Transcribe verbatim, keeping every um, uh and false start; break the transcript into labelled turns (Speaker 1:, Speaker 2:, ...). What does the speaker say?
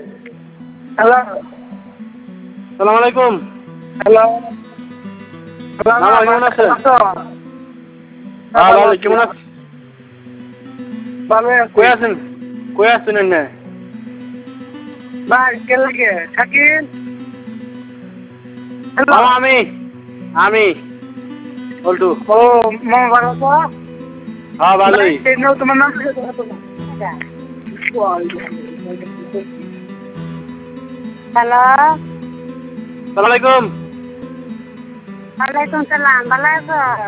Speaker 1: Hello,
Speaker 2: সালাম আলাইকুম।
Speaker 1: Hello,
Speaker 2: মামা কেমন আছেন? হ্যাঁ ভালো, কেমন আছেন?
Speaker 1: ভালো
Speaker 2: কই
Speaker 1: আছি।
Speaker 2: আছেন? কই আছেন এনে?
Speaker 1: ভাই কে লাগে শাকিল? হ্যালো,
Speaker 2: মামা আমি আমি বল্টু।
Speaker 1: ও মামা ভালো আছো?
Speaker 2: হ্যাঁ
Speaker 1: ভাই
Speaker 2: ভালোই।
Speaker 1: এই নাও তোমার নাম থেকে কথা বলো। হ্যালো,
Speaker 2: সালাম আলাইকুম।
Speaker 1: ওয়ালাইকুম সালাম, ভালো আছো?